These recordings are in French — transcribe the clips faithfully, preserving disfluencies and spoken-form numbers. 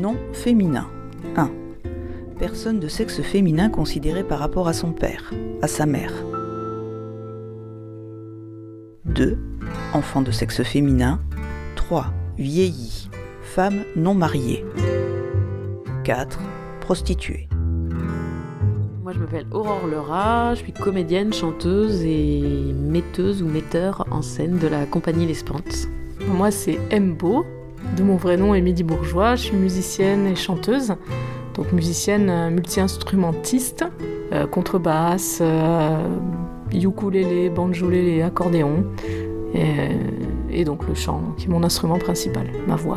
Non féminin. un. Personne de sexe féminin considérée par rapport à son père, à sa mère. deux. Enfant de sexe féminin. trois. Vieilli. Femme non mariée. quatre. Prostituée. Moi je m'appelle Aurore Lerat, je suis comédienne, chanteuse et metteuse ou metteur en scène de la compagnie L'Espante. Moi c'est Mbo, de mon vrai nom Émilie Bourgeois, je suis musicienne et chanteuse, donc musicienne euh, multi-instrumentiste, euh, contrebasse, euh, ukulélé, banjolélé, accordéon, et, et donc le chant qui est mon instrument principal, ma voix.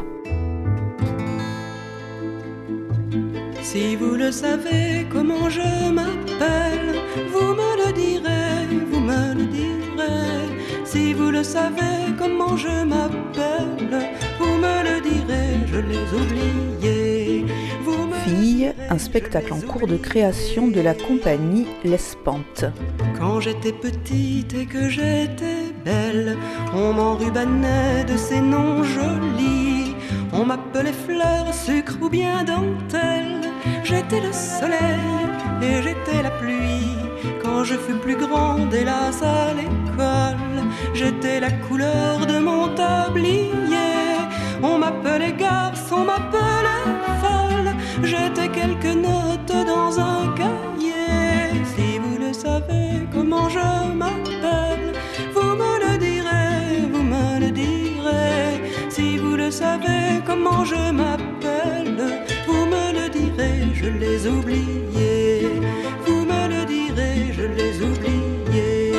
Si vous le savez comment je m'appelle, vous me le direz, vous me le direz. Si vous le savez comment je m'appelle, vous me le direz, je l'ai oublié. Vous me Fille, un spectacle en cours de création de la compagnie L'Espante. Quand j'étais petite et que j'étais belle, on m'enrubanait de ces noms jolis. On m'appelait fleur, sucre ou bien dentelle. J'étais le soleil et j'étais la pluie. Quand je fus plus grande, hélas à l'école, j'étais la couleur de mon tablier. On m'appelait garce, on m'appelait folle. J'étais quelques notes dans un cahier. Si vous le savez comment je m'appelle, vous me le direz, vous me le direz. Si vous le savez comment je m'appelle, vous me le direz, je l'ai oublié. Vous me le direz, je l'ai oublié.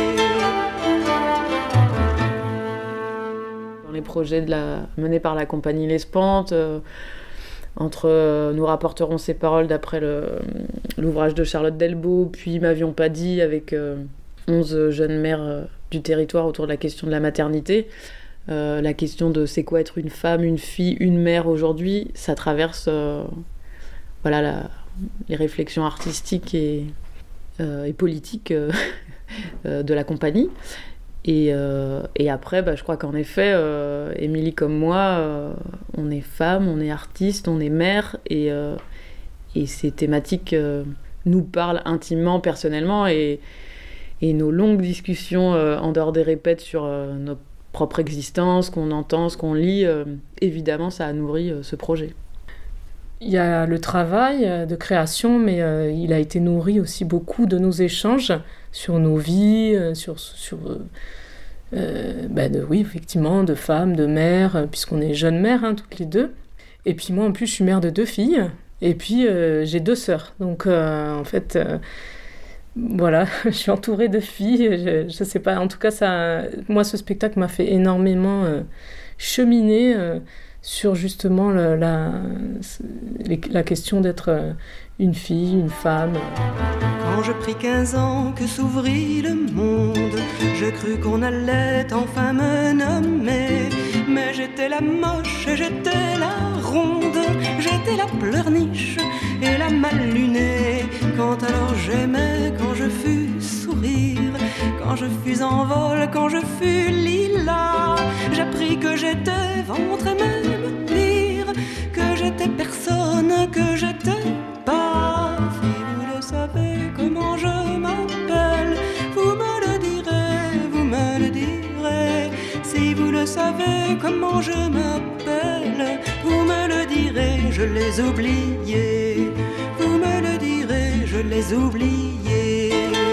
Dans les projets de la... menés par la compagnie L'Espante, euh, entre euh, Nous rapporterons ces paroles d'après le, l'ouvrage de Charlotte Delbo, puis M'avions pas dit avec euh, onze jeunes mères euh, du territoire autour de la question de la maternité. Euh, la question de c'est quoi être une femme, une fille, une mère aujourd'hui, ça traverse euh, voilà, la, les réflexions artistiques et, euh, et politiques euh, de la compagnie. Et, euh, et après, bah, je crois qu'en effet, euh, Émilie comme moi, euh, on est femme, on est artiste, on est mère, et, euh, et ces thématiques euh, nous parlent intimement, personnellement, et, et nos longues discussions euh, en dehors des répètes sur euh, nos propre existence, qu'on entend, ce qu'on lit, euh, évidemment, ça a nourri euh, ce projet. Il y a le travail de création, mais euh, il a été nourri aussi beaucoup de nos échanges sur nos vies, euh, sur, sur euh, bah de, oui, effectivement, de femmes, de mères, euh, puisqu'on est jeunes mères, hein, toutes les deux. Et puis moi, en plus, je suis mère de deux filles, et puis euh, j'ai deux sœurs. Donc, euh, en fait... Euh, Voilà, je suis entourée de filles, je, je sais pas, en tout cas, ça, moi, ce spectacle m'a fait énormément euh, cheminer euh, sur justement le, la, la question d'être euh, une fille, une femme. Quand je pris quinze ans que s'ouvrit le monde, je crus qu'on allait enfin me nommer. Mais j'étais la moche et j'étais la ronde, j'étais la pleurniche et la mal lunée. Quand alors j'aimais, quand je fus sourire, quand je fus en vol, quand je fus lilas, j'appris que j'étais ventre et même pire, que j'étais personne, que j'étais pas. Si vous le savez comment je m'appelle, vous me le direz, vous me le direz. Si vous le savez comment je m'appelle, vous me le direz, je les oubliés. Vous me le direz, je les oubliés.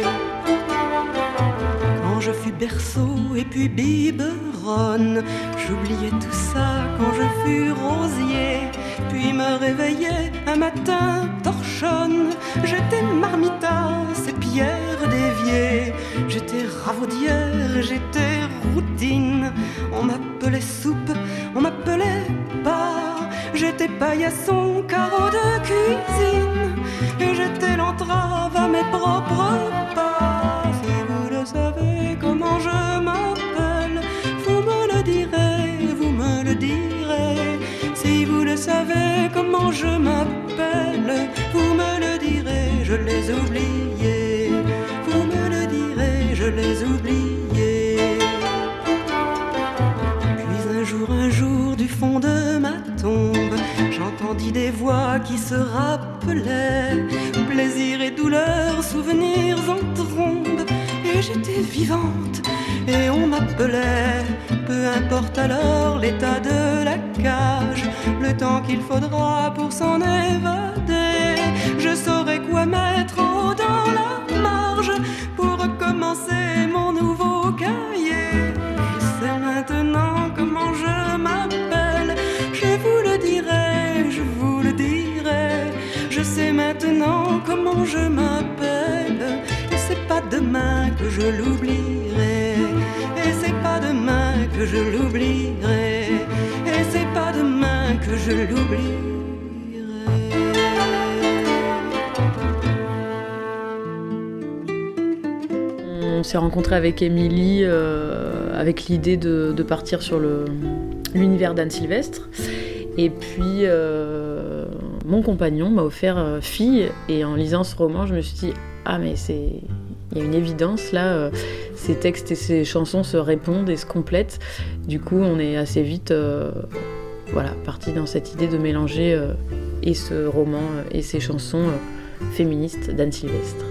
Quand je fus berceau et puis biberonne, j'oubliais tout ça quand je fus rosier. Puis me réveillais un matin torchonne, j'étais marmitas et pierre d'évier. J'étais ravaudière, j'étais routine, on m'appelait soupe, on m'appelait bar. J'étais paillasson, carreau de cuisine, et j'étais l'entrave à mes propres pas. Si vous le savez comment je m'appelle, vous me le direz, vous me le direz. Si vous le savez comment je m'appelle, vous me le direz, je les oubliés. Vous me le direz, je les oubliés. Puis un jour, un jour, du fond de ma tombe, j'entendis entendit des voix qui se rappelaient, plaisir et douleur, souvenirs en trombe, et j'étais vivante et on m'appelait. Peu importe alors l'état de la cage, le temps qu'il faudra pour s'en évader, je saurai quoi mettre en haut dans la marge pour recommencer mon nouveau cahier. Je sais maintenant comment je m'appelle, je vous le dirai, je vous le dirai. Je sais maintenant comment je m'appelle, et c'est pas demain que je l'oublierai. Et c'est pas demain que je l'oublierai. Et c'est pas demain que je l'oublierai. On s'est rencontrés avec Émilie euh, avec l'idée de, de partir sur le, l'univers d'Anne Sylvestre. Et puis, euh, mon compagnon m'a offert euh, Fille. Et en lisant ce roman, je me suis dit, ah mais c'est... il y a une évidence là, euh, ces textes et ces chansons se répondent et se complètent. Du coup, on est assez vite euh, voilà, parti dans cette idée de mélanger euh, et ce roman euh, et ces chansons euh, féministes d'Anne Sylvestre.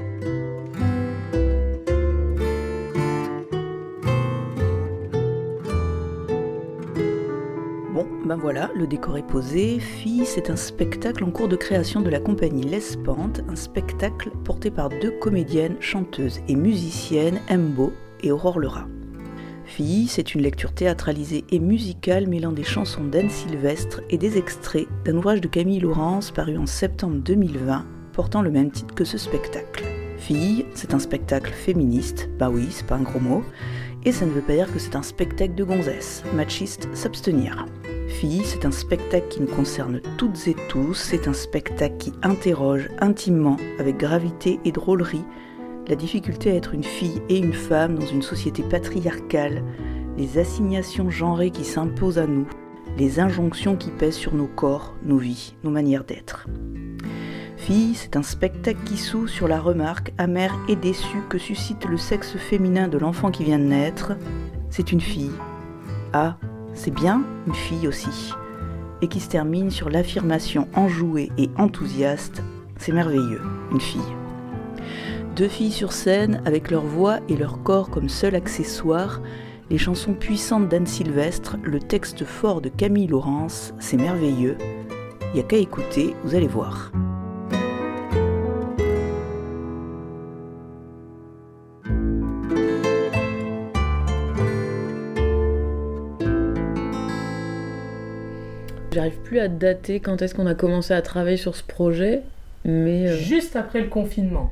Bon, ben voilà, le décor est posé. Fille, c'est un spectacle en cours de création de la compagnie L'Espante, un spectacle porté par deux comédiennes, chanteuses et musiciennes, Mbo et Aurore Lerat. Fille, c'est une lecture théâtralisée et musicale mêlant des chansons d'Anne Sylvestre et des extraits d'un ouvrage de Camille Laurence paru en septembre deux mille vingt, portant le même titre que ce spectacle. Fille, c'est un spectacle féministe, bah oui, c'est pas un gros mot, et ça ne veut pas dire que c'est un spectacle de gonzesse, machiste, s'abstenir. Fille, c'est un spectacle qui nous concerne toutes et tous, c'est un spectacle qui interroge intimement, avec gravité et drôlerie, la difficulté à être une fille et une femme dans une société patriarcale, les assignations genrées qui s'imposent à nous, les injonctions qui pèsent sur nos corps, nos vies, nos manières d'être. Fille, c'est un spectacle qui s'ouvre sur la remarque amère et déçue que suscite le sexe féminin de l'enfant qui vient de naître. C'est une fille. Ah, c'est bien une fille aussi. Et qui se termine sur l'affirmation enjouée et enthousiaste. C'est merveilleux, une fille. Deux filles sur scène, avec leur voix et leur corps comme seul accessoire, les chansons puissantes d'Anne Sylvestre, le texte fort de Camille Laurence, c'est merveilleux. Il n'y a qu'à écouter, vous allez voir. J'arrive plus à dater quand est-ce qu'on a commencé à travailler sur ce projet, mais... Euh... Juste après le confinement.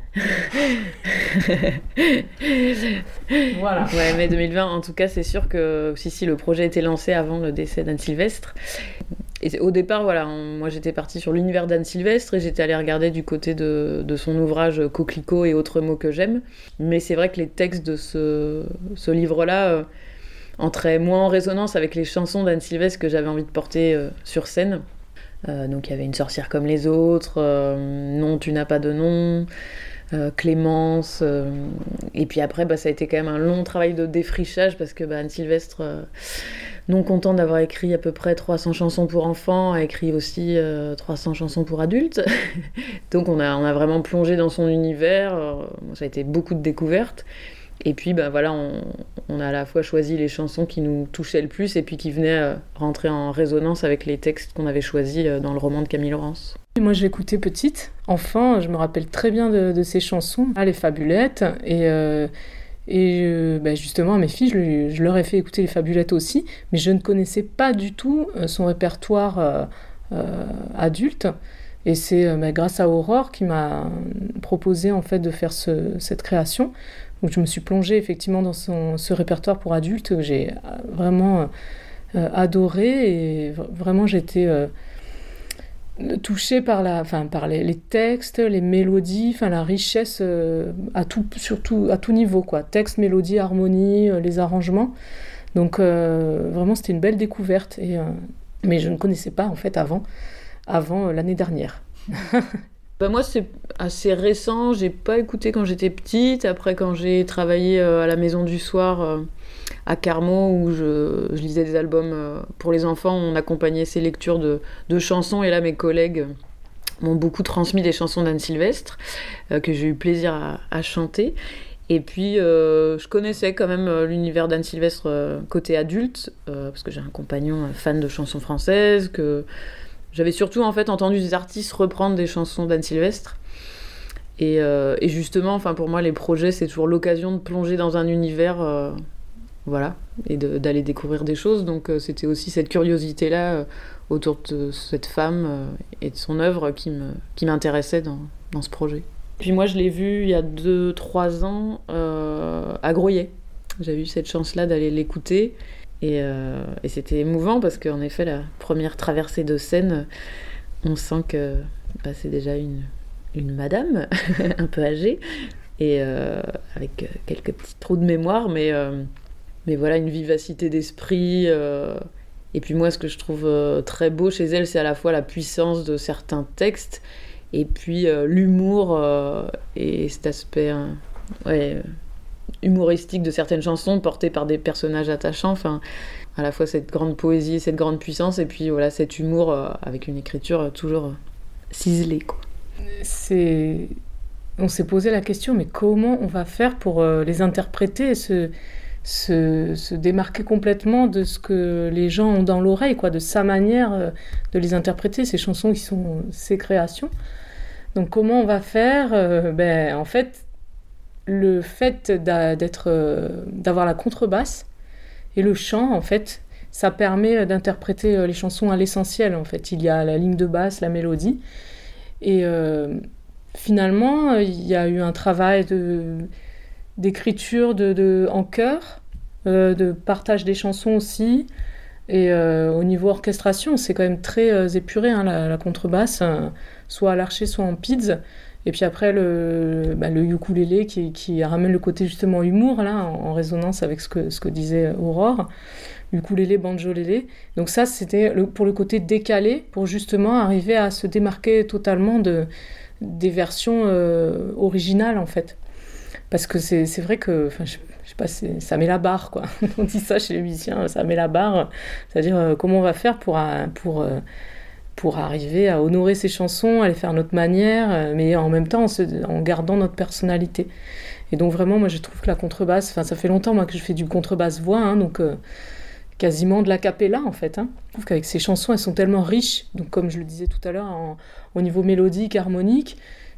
Voilà. Ouais, mai deux mille vingt, en tout cas, c'est sûr que si, si, le projet était lancé avant le décès d'Anne Sylvestre. Et au départ, voilà, on, moi j'étais partie sur l'univers d'Anne Sylvestre et j'étais allée regarder du côté de, de son ouvrage Coquelicot et autres mots que j'aime. Mais c'est vrai que les textes de ce, ce livre-là... Euh, entrait moins en résonance avec les chansons d'Anne Sylvestre que j'avais envie de porter euh, sur scène. Euh, donc il y avait Une sorcière comme les autres, euh, Non, tu n'as pas de nom, euh, Clémence. Euh, et puis après, bah, ça a été quand même un long travail de défrichage parce que bah, Anne Sylvestre, euh, non contente d'avoir écrit à peu près trois cents chansons pour enfants, a écrit aussi euh, trois cents chansons pour adultes. Donc on a, on a vraiment plongé dans son univers. Euh, ça a été beaucoup de découvertes. Et puis, ben voilà, on, on a à la fois choisi les chansons qui nous touchaient le plus et puis qui venaient euh, rentrer en résonance avec les textes qu'on avait choisis euh, dans le roman de Camille Laurence. Moi, je l'écoutais petite. Enfant, je me rappelle très bien de, de ces chansons. Ah, les Fabulettes. Et, euh, et euh, ben justement, à mes filles, je, lui, je leur ai fait écouter les Fabulettes aussi. Mais je ne connaissais pas du tout euh, son répertoire euh, euh, adulte. Et c'est euh, ben, grâce à Aurore qui m'a proposé en fait, de faire ce, cette création. Donc je me suis plongée effectivement dans son, ce répertoire pour adultes que j'ai vraiment euh, adoré et vraiment j'étais euh, touchée par, la, enfin, par les, les textes, les mélodies, enfin, la richesse euh, à, tout, surtout, à tout niveau, quoi. Texte, mélodie, harmonie, euh, les arrangements. Donc euh, vraiment c'était une belle découverte, et, euh, mais je ne connaissais pas en fait avant, avant euh, l'année dernière. Bah moi, c'est assez récent. J'ai pas écouté quand j'étais petite. Après, quand j'ai travaillé euh, à la Maison du Soir, euh, à Carmaux où je, je lisais des albums euh, pour les enfants. On accompagnait ces lectures de, de chansons et là mes collègues m'ont beaucoup transmis des chansons d'Anne Sylvestre euh, que j'ai eu plaisir à, à chanter. Et puis euh, je connaissais quand même euh, l'univers d'Anne Sylvestre euh, côté adulte euh, parce que j'ai un compagnon euh, fan de chansons françaises, que j'avais surtout en fait entendu des artistes reprendre des chansons d'Anne Sylvestre. Et, euh, et justement, enfin pour moi, les projets, c'est toujours l'occasion de plonger dans un univers, euh, voilà, et de, d'aller découvrir des choses. Donc euh, c'était aussi cette curiosité-là euh, autour de cette femme euh, et de son œuvre qui, me, qui m'intéressait dans, dans ce projet. Puis moi, je l'ai vue il y a deux trois ans euh, à Groyet. J'avais eu cette chance-là d'aller l'écouter. Et, euh, et c'était émouvant parce qu'en effet, la première traversée de scène, on sent que bah, c'est déjà une... une madame, un peu âgée, et euh, avec quelques petits trous de mémoire, mais, euh, mais voilà, une vivacité d'esprit. Euh, et puis moi, ce que je trouve euh, très beau chez elle, c'est à la fois la puissance de certains textes, et puis euh, l'humour euh, et cet aspect euh, ouais, humoristique de certaines chansons portées par des personnages attachants. Enfin, à la fois cette grande poésie, cette grande puissance, et puis voilà, cet humour euh, avec une écriture euh, toujours euh, ciselée, quoi. C'est... On s'est posé la question, mais comment on va faire pour euh, les interpréter et se, se, se démarquer complètement de ce que les gens ont dans l'oreille, quoi, de sa manière euh, de les interpréter, ces chansons qui sont ses créations. Donc comment on va faire euh, ben, en fait, le fait d'a, d'être, euh, d'avoir la contrebasse et le chant, en fait, ça permet d'interpréter les chansons à l'essentiel. En fait, il y a la ligne de basse, la mélodie. Et euh, finalement, il y a eu un travail de, d'écriture de, de, en chœur, euh, de partage des chansons aussi. Et euh, au niveau orchestration, c'est quand même très euh, épuré, hein, la, la contrebasse, hein, soit à l'archet, soit en pids. Et puis après, le, bah, le ukulélé qui, qui ramène le côté justement humour, là, en, en résonance avec ce que, ce que disait Aurore. Ukulélé, banjolélé. Donc ça, c'était le, pour le côté décalé, pour justement arriver à se démarquer totalement de, des versions euh, originales, en fait. Parce que c'est, c'est vrai que, enfin, je, je sais pas, c'est, ça met la barre, quoi. On dit ça chez les musiciens, ça met la barre. C'est-à-dire, euh, comment on va faire pour, pour, euh, pour arriver à honorer ces chansons, à les faire à notre manière, euh, mais en même temps en, se, en gardant notre personnalité. Et donc vraiment, moi, je trouve que la contrebasse, enfin, ça fait longtemps, moi, que je fais du contrebasse-voix, hein, donc... Euh, quasiment de la cappella en fait. Hein. Je trouve qu'avec ces chansons, elles sont tellement riches, donc comme je le disais tout à l'heure, en, au niveau mélodique, harmonique,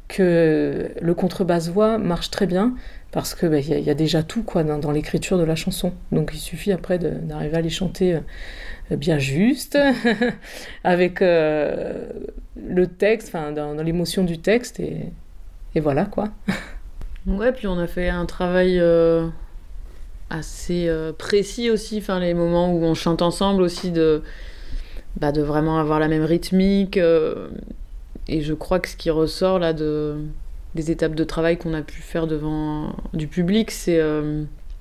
que le contrebasse-voix marche très bien, parce qu'il bah, y, y a déjà tout quoi, dans, dans l'écriture de la chanson. Donc il suffit après de, d'arriver à les chanter euh, bien juste, avec euh, le texte, dans, dans l'émotion du texte, et, et voilà quoi. Ouais, puis on a fait un travail... Euh... assez euh, précis aussi, enfin les moments où on chante ensemble aussi, de, bah, de vraiment avoir la même rythmique, euh, et je crois que ce qui ressort là de, des étapes de travail qu'on a pu faire devant du public, c'est, euh,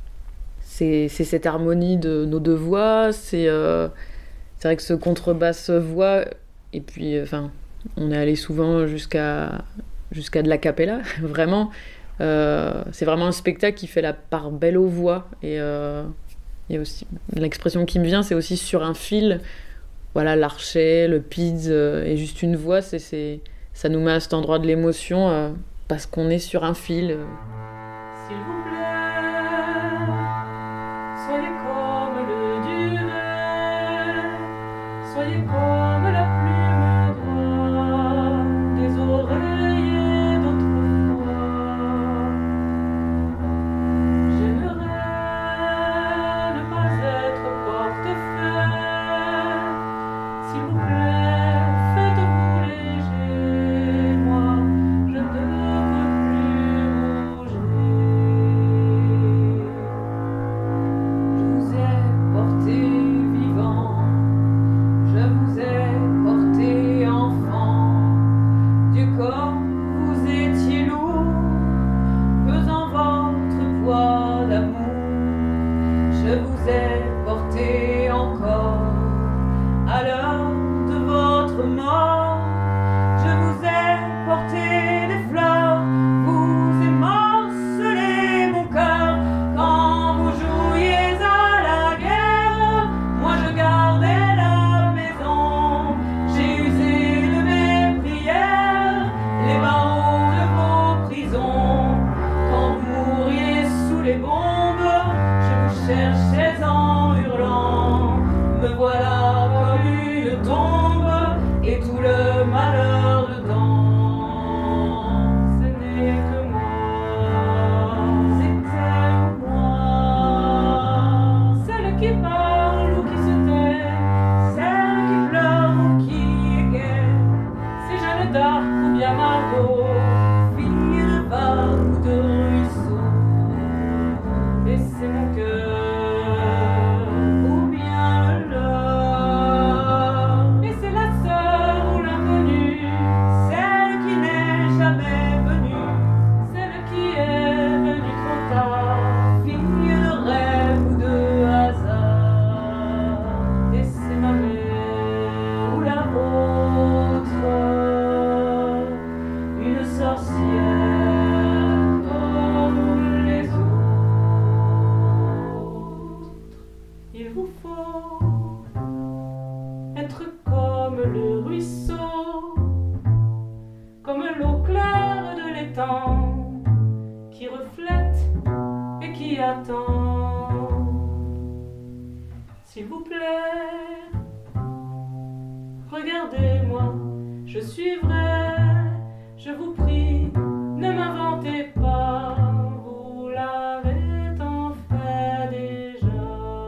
c'est, c'est cette harmonie de nos deux voix, c'est, euh, c'est vrai que ce contrebasse voix, et puis enfin on est allé souvent jusqu'à, jusqu'à de la cappella, vraiment. Euh, c'est vraiment un spectacle qui fait la part belle aux voix, et euh, il y a aussi l'expression qui me vient, c'est aussi sur un fil, voilà, l'archet, le pids euh, et juste une voix, c'est, c'est, ça nous met à cet endroit de l'émotion euh, parce qu'on est sur un fil. Euh. S'il vous plaît, soyez comme le duvet, soyez comme la plume des oreillers d'autrefois. Vous je suivrai. Je vous prie, ne m'inventez pas, vous l'avez tant fait déjà.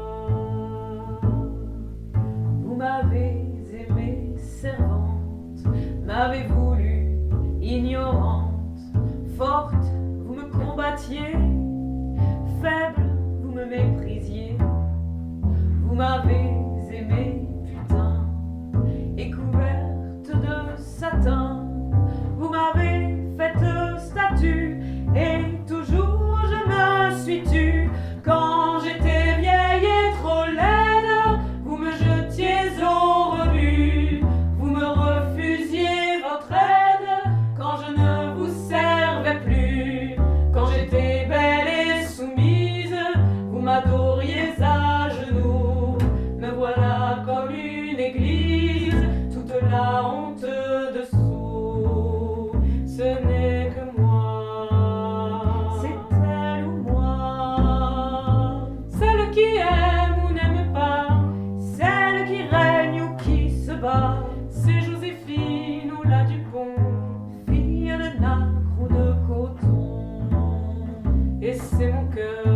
Vous m'avez aimée servante, m'avez voulu ignorante, forte, vous me combattiez, faible, vous me méprisiez. Vous m'avez aimée putain, et couverte de satin. Vous m'avez faite statue, et toujours je me suis tue. Quand j'étais vieille et trop laide, vous me jetiez au rebut. Vous me refusiez votre aide, quand je ne vous servais plus. Quand j'étais belle et soumise, vous m'adoriez à genoux. Me voilà comme une église, toute la honte dessous. Ce n'est que moi, c'est elle ou moi, celle qui aime ou n'aime pas, celle qui règne ou qui se bat. C'est Joséphine ou la Dupont, fille de nacre ou de coton. Et c'est mon cœur,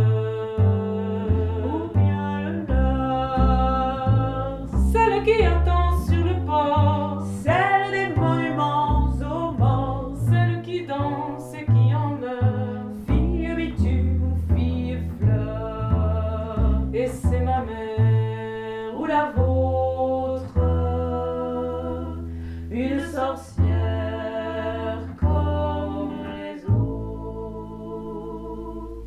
ou bien le leur, celle qui attend sur le port, celle des monuments aux morts, celle qui danse et qui en meurt, fille bitume ou fille fleur. Et c'est ma mère ou la vôtre, une sorcière comme les autres.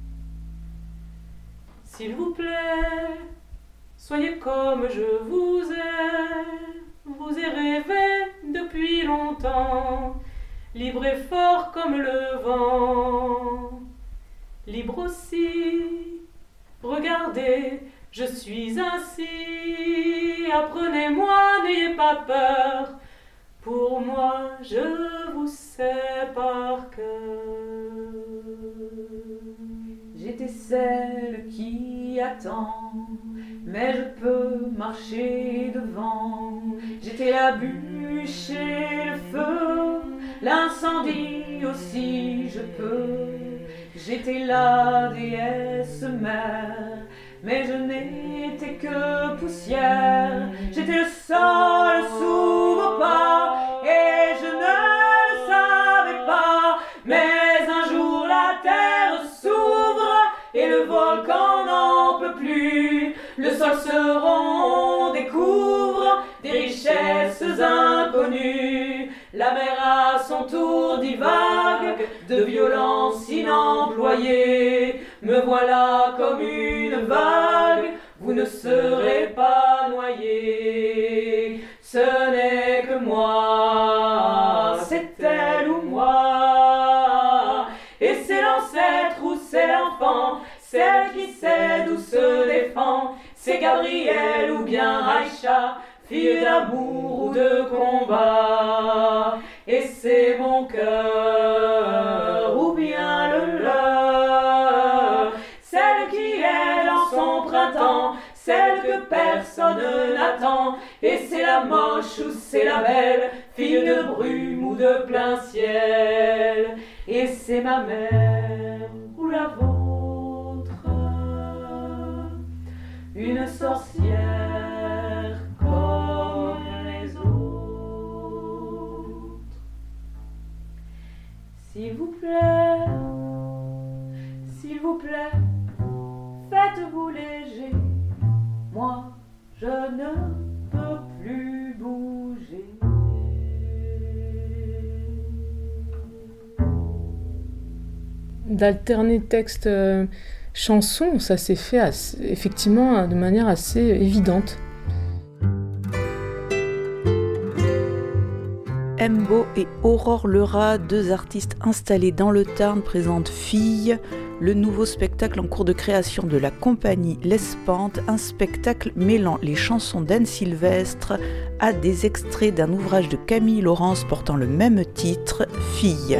S'il vous plaît, soyez comme je vous ai, vous ai rêvé depuis longtemps, libre et fort comme le vent, libre aussi, regardez, je suis ainsi, apprenez-moi, n'ayez pas peur, pour moi je vous sais par cœur. J'étais celle qui attend, mais je peux marcher devant. J'étais la bûche et le feu, l'incendie aussi je peux. J'étais la déesse mère, mais je n'étais que poussière. J'étais le sol sous vos pas, et je ne le savais pas. Mais un jour la terre s'ouvre, et le volcan n'en peut plus. Le sol se rompt, découvre des richesses inconnues. La mer à son tour divague de violence inemployée. Me voilà comme une vague, vous ne serez pas noyé. Ce n'est que moi, c'est elle ou moi. Et c'est l'ancêtre ou c'est l'enfant, celle qui sait d'où se défend. C'est Gabrielle ou bien Aïcha, fille d'amour ou de combat. Et c'est mon cœur ou bien le leur, celle qui est dans son printemps, celle que personne n'attend. Et c'est la moche ou c'est la belle, fille de brume ou de plein ciel. Et c'est ma mère ou la vôtre, une sorcière comme les autres. S'il vous plaît, s'il vous plaît, faites-vous léger, moi je ne peux plus bouger. D'alterner texte euh, chanson, ça s'est fait assez, effectivement de manière assez évidente. Embo et Aurore Lerat, deux artistes installés dans le Tarn, présentent Fille, le nouveau spectacle en cours de création de la compagnie L'Espante, un spectacle mêlant les chansons d'Anne Sylvestre à des extraits d'un ouvrage de Camille Laurence portant le même titre, Fille.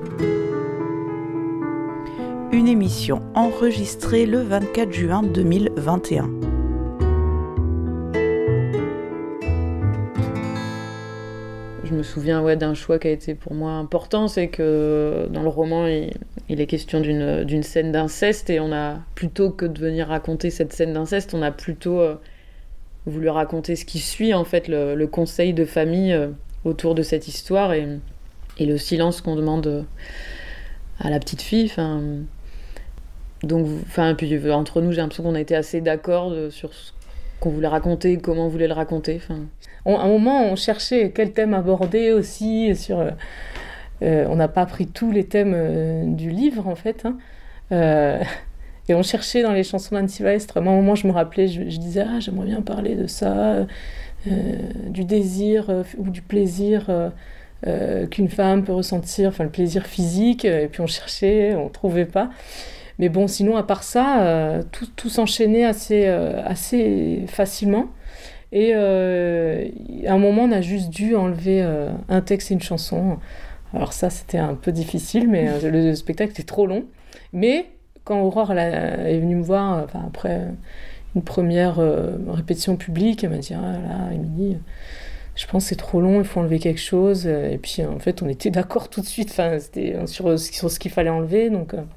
Une émission enregistrée le vingt-quatre juin deux mille vingt et un. Je je me souviens ouais, d'un choix qui a été pour moi important, c'est que dans le roman, il, il est question d'une, d'une scène d'inceste, et on a, plutôt que de venir raconter cette scène d'inceste, on a plutôt euh, voulu raconter ce qui suit, en fait, le, le conseil de famille euh, autour de cette histoire, et, et le silence qu'on demande euh, à la petite fille. Fin, donc, enfin, puis entre nous, j'ai l'impression qu'on a été assez d'accord de, sur ce qu'on voulait raconter, comment on voulait le raconter. Fin. On, à un moment, on cherchait quel thème aborder aussi. Sur, euh, on n'a pas pris tous les thèmes euh, du livre, en fait. Hein. Euh, et on cherchait dans les chansons d'Anne Sylvestre. Moi, à un moment, je me rappelais, je, je disais, ah, j'aimerais bien parler de ça, euh, du désir euh, ou du plaisir euh, euh, qu'une femme peut ressentir, enfin le plaisir physique. Et puis on cherchait, on ne trouvait pas. Mais bon, sinon, à part ça, euh, tout, tout s'enchaînait assez, euh, assez facilement. Et euh, à un moment, on a juste dû enlever euh, un texte et une chanson. Alors ça, c'était un peu difficile, mais euh, le, le spectacle était trop long. Mais quand Aurore elle a, est venue me voir, enfin, après une première euh, répétition publique, elle m'a dit « Ah là, Émilie, je pense que c'est trop long, il faut enlever quelque chose. » Et puis, en fait, on était d'accord tout de suite, enfin, c'était sur, sur ce qu'il fallait enlever, donc... Euh,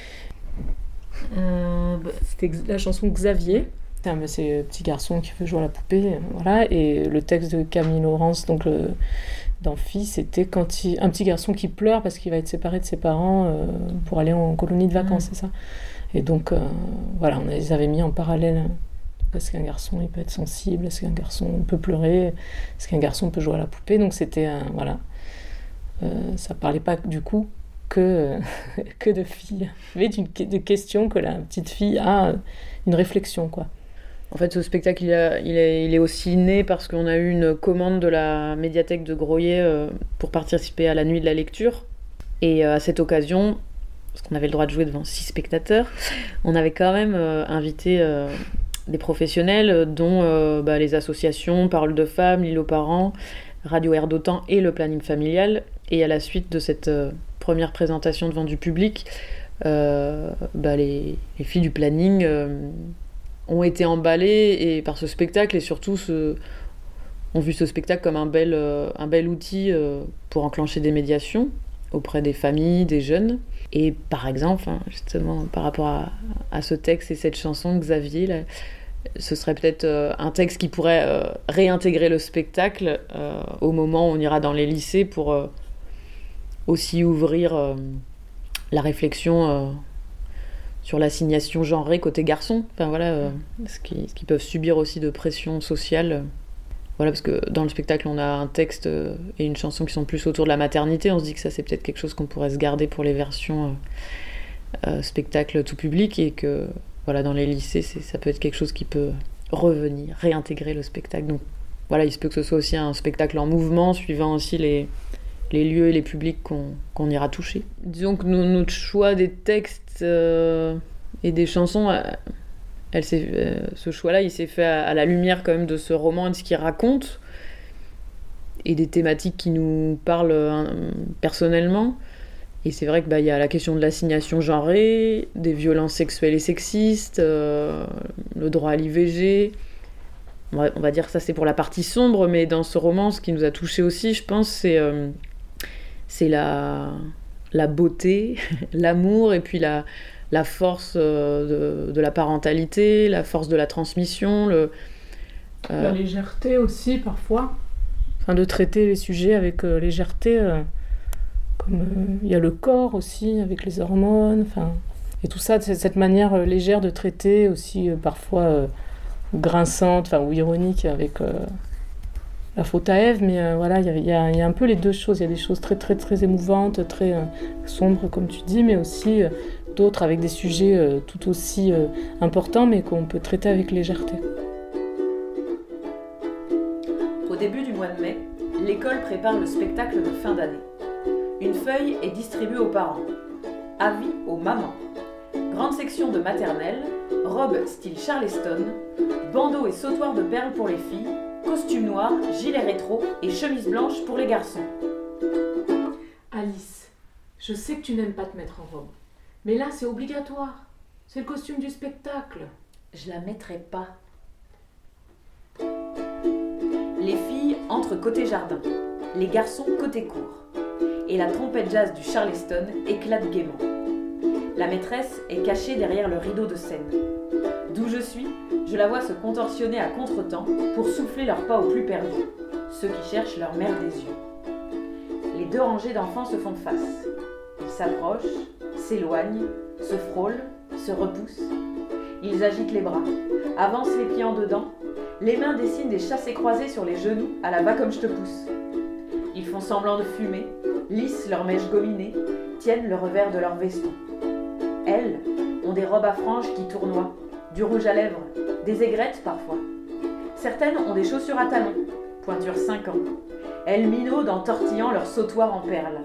Euh, c'était la chanson Xavier. C'est le petit garçon qui veut jouer à la poupée, voilà. Et le texte de Camille Laurence, donc le, dans Fille, c'était quand il, un petit garçon qui pleure parce qu'il va être séparé de ses parents euh, pour aller en colonie de vacances, mmh. c'est ça. Et donc euh, voilà, on les avait mis en parallèle. Est-ce qu'un garçon il peut être sensible? Est-ce qu'un garçon peut pleurer? Est-ce qu'un garçon peut jouer à la poupée? Donc c'était un, voilà, euh, ça parlait pas du coup que, que de filles, mais d'une, de questions que la petite fille a, une réflexion, quoi. En fait, ce spectacle, il, a, il, est, il est aussi né parce qu'on a eu une commande de la médiathèque de Groyer euh, pour participer à la nuit de la lecture. Et euh, à cette occasion, parce qu'on avait le droit de jouer devant six spectateurs, on avait quand même euh, invité euh, des professionnels, dont euh, bah, les associations Parole de Femmes, L'Île aux Parents, Radio Air d'Otan et le Planning Familial. Et à la suite de cette... Euh, première présentation devant du public, euh, bah les, les filles du planning euh, ont été emballées et, par ce spectacle et surtout ce, ont vu ce spectacle comme un bel, euh, un bel outil euh, pour enclencher des médiations auprès des familles, des jeunes. Et par exemple, hein, justement, par rapport à, à ce texte et cette chanson, Xavier, là, ce serait peut-être euh, un texte qui pourrait euh, réintégrer le spectacle euh, au moment où on ira dans les lycées pour... Euh, aussi ouvrir euh, la réflexion euh, sur l'assignation genrée côté garçon, enfin voilà, euh, ce, qui, ce qu'ils peuvent subir aussi de pression sociale. Voilà, parce que dans le spectacle, on a un texte euh, et une chanson qui sont plus autour de la maternité. On se dit que ça, c'est peut-être quelque chose qu'on pourrait se garder pour les versions euh, euh, spectacle tout public, et que voilà, dans les lycées, c'est, ça peut être quelque chose qui peut revenir, réintégrer le spectacle. Donc voilà, il se peut que ce soit aussi un spectacle en mouvement, suivant aussi les... les lieux et les publics qu'on, qu'on ira toucher. Disons que no, notre choix des textes euh, et des chansons, euh, elle s'est, euh, ce choix-là, il s'est fait à, à la lumière quand même de ce roman et de ce qu'il raconte, et des thématiques qui nous parlent hein, personnellement. Et c'est vrai que bah, y a la question de l'assignation genrée, des violences sexuelles et sexistes, euh, le droit à l'I V G... On va, on va dire que ça, c'est pour la partie sombre, mais dans ce roman, ce qui nous a touchés aussi, je pense, c'est... Euh, c'est la, la beauté, l'amour, et puis la, la force de, de la parentalité, la force de la transmission. Le, euh... La légèreté aussi, parfois. Enfin, de traiter les sujets avec euh, légèreté. Euh, comme il euh, y a le corps aussi, avec les hormones. Enfin, et tout ça, c'est cette manière euh, légère de traiter aussi, euh, parfois euh, grinçante, enfin, ou ironique, avec... Euh, la faute à Ève, mais euh, voilà, il y, y, y a un peu les deux choses. Il y a des choses très, très, très émouvantes, très euh, sombres, comme tu dis, mais aussi euh, d'autres avec des sujets euh, tout aussi euh, importants, mais qu'on peut traiter avec légèreté. Au début du mois de mai, l'école prépare le spectacle de fin d'année. Une feuille est distribuée aux parents. Avis aux mamans. Grande section de maternelle, robe style Charleston, bandeau et sautoir de perles pour les filles, costume noir, gilet rétro et chemise blanche pour les garçons. Alice, je sais que tu n'aimes pas te mettre en robe, mais là c'est obligatoire. C'est le costume du spectacle. Je la mettrai pas. Les filles entrent côté jardin. les garçons côté cour, et la trompette jazz du Charleston éclate gaiement. La maîtresse est cachée derrière le rideau de scène. D'où je suis, je la vois se contorsionner à contretemps pour souffler leurs pas aux plus perdus, ceux qui cherchent leur mère des yeux. Les deux rangées d'enfants se font face. Ils s'approchent, s'éloignent, se frôlent, se repoussent. Ils agitent les bras, avancent les pieds en dedans, les mains dessinent des chassés-croisés sur les genoux à la va comme je te pousse. Ils font semblant de fumer, lissent leurs mèches gominées, tiennent le revers de leur veston. Elles ont des robes à franges qui tournoient, du rouge à lèvres, des aigrettes parfois. Certaines ont des chaussures à talons, pointure cinq ans. Elles minaudent en tortillant leur sautoir en perles.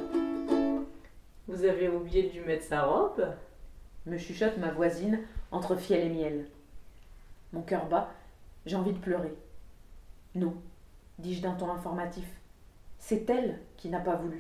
« Vous avez oublié de lui mettre sa robe ?» me chuchote ma voisine entre fiel et miel. Mon cœur bat, j'ai envie de pleurer. « Non, dis-je d'un ton informatif. C'est elle qui n'a pas voulu. »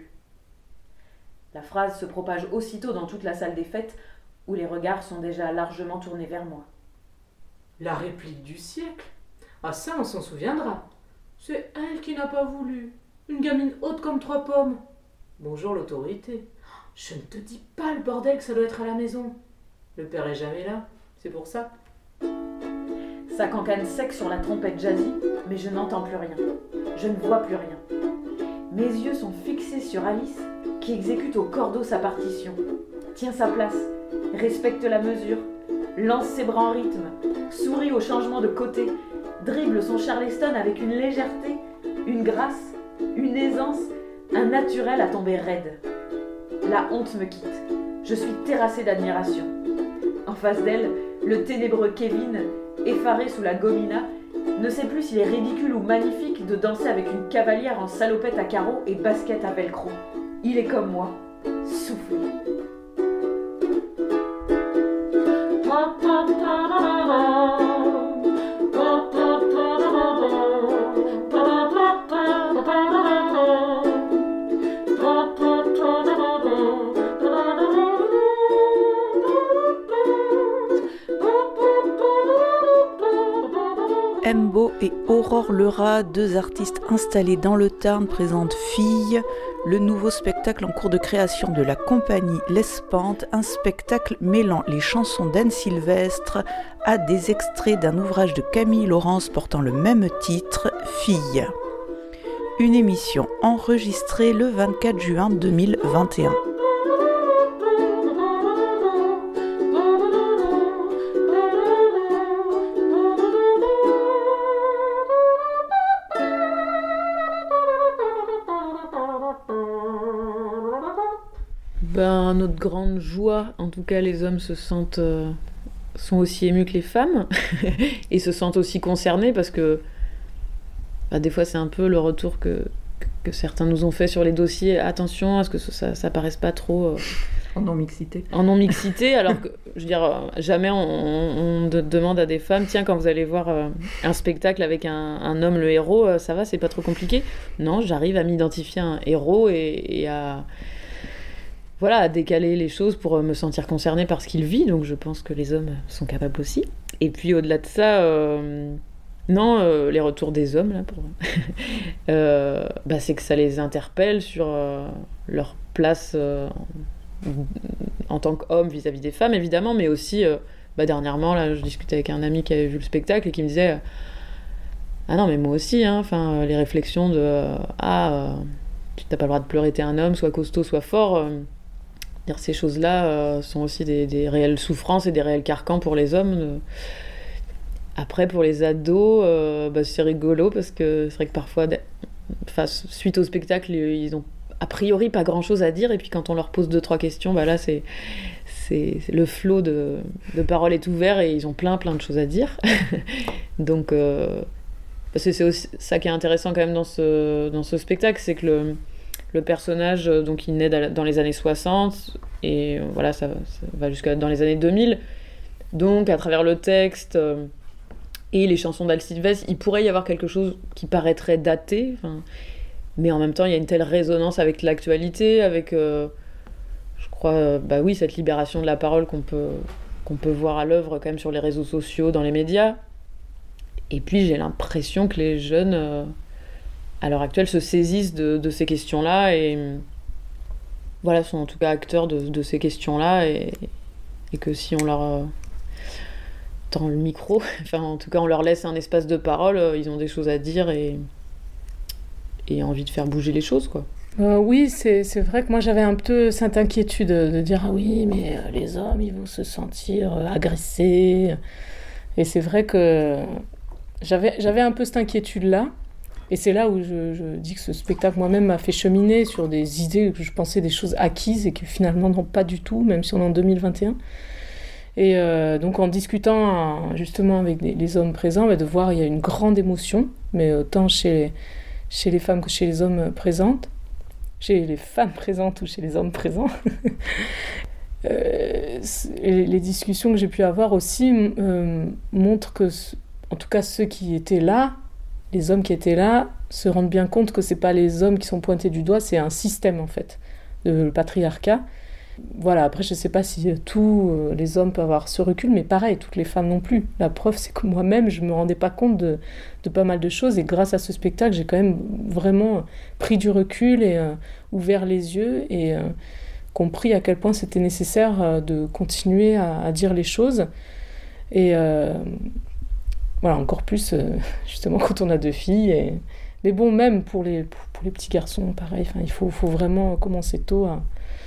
La phrase se propage aussitôt dans toute la salle des fêtes, où les regards sont déjà largement tournés vers moi. La réplique du siècle. Ah ça, on s'en souviendra. C'est elle qui n'a pas voulu. Une gamine haute comme trois pommes. Bonjour l'autorité. Je ne te dis pas le bordel que ça doit être à la maison. Le père est jamais là, c'est pour ça. Ça cancane sec sur la trompette jazzy, mais je n'entends plus rien. Je ne vois plus rien. Mes yeux sont fixés sur Alice, qui exécute au cordeau sa partition, tient sa place, respecte la mesure, lance ses bras en rythme, sourit au changement de côté, dribble son Charleston avec une légèreté, une grâce, une aisance, un naturel à tomber raide. La honte me quitte. Je suis terrassée d'admiration. En face d'elle, le ténébreux Kevin, effaré sous la gomina, ne sait plus s'il est ridicule ou magnifique de danser avec une cavalière en salopette à carreaux et basket à velcro. Il est comme moi, soufflé. Embo et Aurore Lerat, deux artistes installés dans le Tarn, présentent Fille, le nouveau spectacle en cours de création de la compagnie L'Espante, un spectacle mêlant les chansons d'Anne Sylvestre à des extraits d'un ouvrage de Camille Laurence portant le même titre, Fille. Une émission enregistrée le vingt-quatre juin deux mille vingt et un. Ben, notre grande joie, en tout cas les hommes se sentent, euh, sont aussi émus que les femmes et se sentent aussi concernés parce que bah, des fois c'est un peu le retour que, que certains nous ont fait sur les dossiers. Attention à ce que ça, ça paraisse pas trop... Euh, en non-mixité. En non-mixité, alors que, je veux dire, jamais on, on, on demande à des femmes, tiens, quand vous allez voir euh, un spectacle avec un, un homme, le héros, euh, ça va, c'est pas trop compliqué. Non, j'arrive à m'identifier à un héros et, et à... Voilà, à décaler les choses pour me sentir concernée par ce qu'il vit, donc je pense que les hommes sont capables aussi. Et puis au-delà de ça, euh, non, euh, les retours des hommes, là, pour... euh, bah, c'est que ça les interpelle sur euh, leur place euh, en, en tant qu'homme vis-à-vis des femmes, évidemment, mais aussi, euh, bah, dernièrement, là, je discutais avec un ami qui avait vu le spectacle et qui me disait euh, « Ah non, mais moi aussi, hein, enfin, les réflexions de euh, « Ah, euh, tu n'as pas le droit de pleurer, t'es un homme, sois costaud, sois fort euh, », ces choses-là euh, sont aussi des, des réelles souffrances et des réels carcans pour les hommes. Euh. Après, pour les ados, euh, bah, c'est rigolo parce que c'est vrai que parfois, face, suite au spectacle, ils ont a priori pas grand-chose à dire et puis quand on leur pose deux, trois questions, bah là, c'est, c'est, c'est le flot de, de paroles est ouvert et ils ont plein, plein de choses à dire. Donc, euh, parce que c'est aussi ça qui est intéressant quand même dans ce, dans ce spectacle, c'est que le Le personnage, donc, il naît dans les années soixante, et voilà, ça, ça va jusqu'à dans les années deux mille. Donc, à travers le texte euh, et les chansons d'Anne Sylvestre, il pourrait y avoir quelque chose qui paraîtrait daté, mais en même temps, il y a une telle résonance avec l'actualité, avec, euh, je crois, euh, bah oui, cette libération de la parole qu'on peut, qu'on peut voir à l'œuvre quand même sur les réseaux sociaux, dans les médias. Et puis, j'ai l'impression que les jeunes... Euh, à l'heure actuelle, se saisissent de, de ces questions-là et voilà, sont en tout cas acteurs de, de ces questions-là et, et que si on leur euh, tend le micro, enfin en tout cas on leur laisse un espace de parole, euh, ils ont des choses à dire et, et envie de faire bouger les choses, quoi. Euh, oui, c'est, c'est vrai que moi j'avais un peu cette inquiétude de, de dire ah oui, mais euh, les hommes ils vont se sentir euh, agressés. Et c'est vrai que j'avais, j'avais un peu cette inquiétude-là. Et c'est là où je, je dis que ce spectacle moi-même m'a fait cheminer sur des idées que je pensais des choses acquises et que finalement non, pas du tout, même si on est en deux mille vingt et un. Et euh, donc en discutant justement avec les, les hommes présents, bah, de voir il y a une grande émotion, mais autant chez, chez les femmes que chez les hommes présentes. Chez les femmes présentes ou chez les hommes présents. euh, les discussions que j'ai pu avoir aussi euh, montrent que, en tout cas ceux qui étaient là, les hommes qui étaient là, se rendent bien compte que c'est pas les hommes qui sont pointés du doigt, c'est un système en fait, de, le patriarcat. Voilà, après je sais pas si tous euh, les hommes peuvent avoir ce recul, mais pareil, toutes les femmes non plus. La preuve, c'est que moi-même, je me rendais pas compte de, de pas mal de choses, et grâce à ce spectacle, j'ai quand même vraiment pris du recul et euh, ouvert les yeux, et euh, compris à quel point c'était nécessaire euh, de continuer à, à dire les choses. Et euh, voilà, encore plus, euh, justement, quand on a deux filles. Et... Mais bon, même pour les, pour, pour les petits garçons, pareil, il faut, faut vraiment commencer tôt à...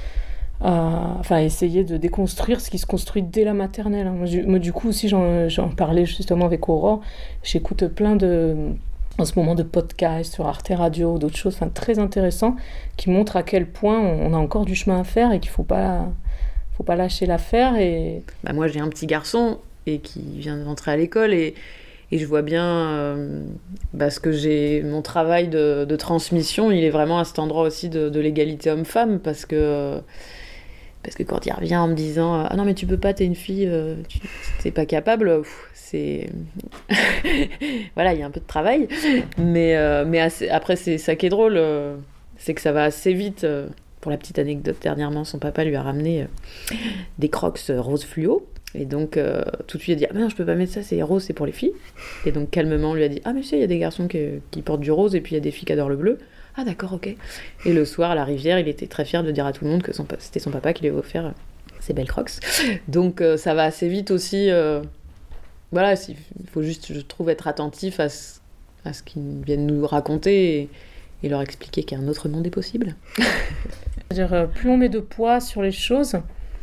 à enfin, essayer de déconstruire ce qui se construit dès la maternelle. Moi, du, moi, du coup, aussi, j'en, j'en parlais justement avec Aurore. J'écoute plein de, en ce moment, de podcasts sur Arte Radio, d'autres choses enfin, très intéressants, qui montrent à quel point on a encore du chemin à faire et qu'il ne faut pas, faut pas lâcher l'affaire. Et... Bah, moi, j'ai un petit garçon et qui vient d'entrer à l'école et, et je vois bien euh, parce que j'ai mon travail de, de transmission, il est vraiment à cet endroit aussi de, de l'égalité homme-femme, parce que... Parce que quand il revient en me disant « Ah non, mais tu peux pas, t'es une fille, euh, tu t'es pas capable pff, », c'est... voilà, il y a un peu de travail. Mais, euh, mais assez... après, c'est ça qui est drôle, euh, c'est que ça va assez vite. Euh, pour la petite anecdote, dernièrement, son papa lui a ramené euh, des Crocs rose fluo. Et donc, euh, tout de suite, il a dit « Ah non, je peux pas mettre ça, c'est rose, c'est pour les filles. » Et donc, calmement, on lui a dit « Ah, mais tu sais, il y a des garçons qui, qui portent du rose, et puis il y a des filles qui adorent le bleu. » Ah d'accord, ok. Et le soir, à la rivière, il était très fier de dire à tout le monde que son, c'était son papa qui lui avait offert euh, ces belles Crocs. Donc euh, ça va assez vite aussi. Euh, voilà, il faut juste, je trouve, être attentif à ce, à ce qu'ils viennent nous raconter et, et leur expliquer qu'un autre monde est possible. C'est-à-dire, plus on met de poids sur les choses,